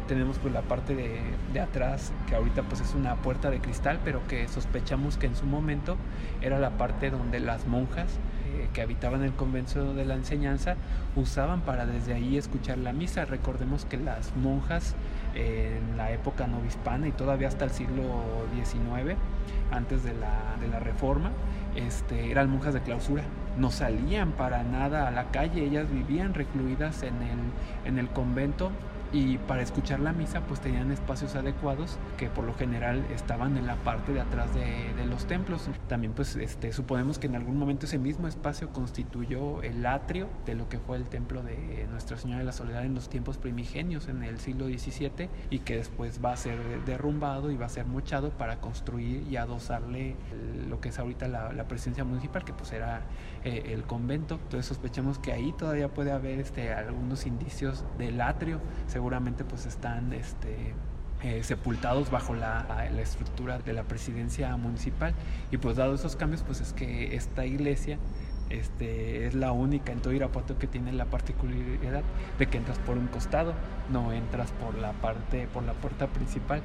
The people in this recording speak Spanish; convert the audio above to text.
tenemos pues la parte de atrás, que ahorita pues es una puerta de cristal, pero que sospechamos que en su momento era la parte donde las monjas que habitaban el convento de la enseñanza usaban para desde ahí escuchar la misa. Recordemos que las monjas en la época novohispana y todavía hasta el siglo XIX, antes de la Reforma, eran monjas de clausura, no salían para nada a la calle, ellas vivían recluidas en el convento, y para escuchar la misa pues tenían espacios adecuados que por lo general estaban en la parte de atrás de los templos. También pues suponemos que en algún momento ese mismo espacio constituyó el atrio de lo que fue el templo de Nuestra Señora de la Soledad en los tiempos primigenios en el siglo XVII, y que después va a ser derrumbado y va a ser mochado para construir y adosarle lo que es ahorita la presidencia municipal, que pues era el convento. Entonces sospechamos que ahí todavía puede haber algunos indicios del atrio. Seguramente pues están sepultados bajo la estructura de la presidencia municipal, y pues dado esos cambios pues es que esta iglesia es la única en todo Irapuato que tiene la particularidad de que entras por un costado, no entras por la puerta principal.